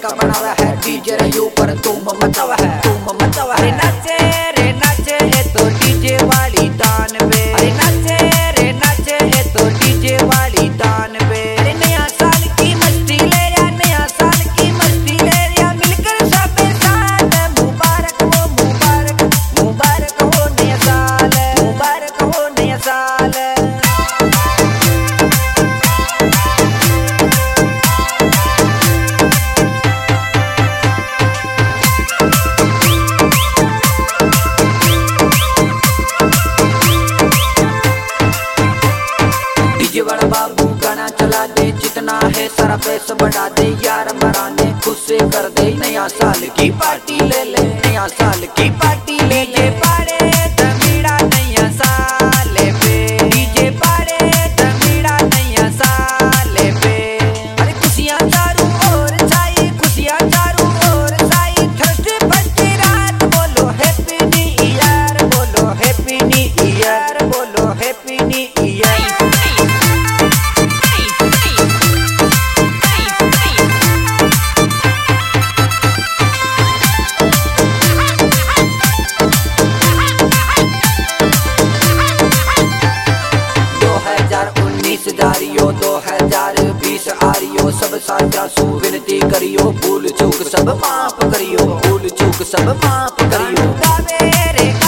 तड़का बनावा है डीजे रे ऊपर तुम मचावा है अरे नाचे ए तो डीजे वाली तान बे अरे नाचे ए तो डीजे वाली तान बे अरे नया साल की मस्ती ले या नया साल की मस्ती ले या मिलकर सब साथ मुबारक हो नया साल मुबारक हो नया साल। बड़ा बाबू गाना चला दे जितना है सारा पैसा बढ़ा दे यार मराने खुश कर दे नया साल की पार्टी ले ले नया साल की पार्टी ले जे पाड़े तमीड़ा नया साल पे डीजे पाड़े तमीड़ा नया साल पे अरे खुशियां चारों ओर छाई खुशियां चारों ओर छाई थर्सडे फर्स्ट रात बोलो हैप्पी न्यू ईयर बोलो हैप्पी न्यू ईयर बोलो हैप्पी न्यू ईयर। जारियो 2020 आरियो सब साझा सु विनती करियो भूल चूक सब माफ करियो भूल चूक सब माफ करियो।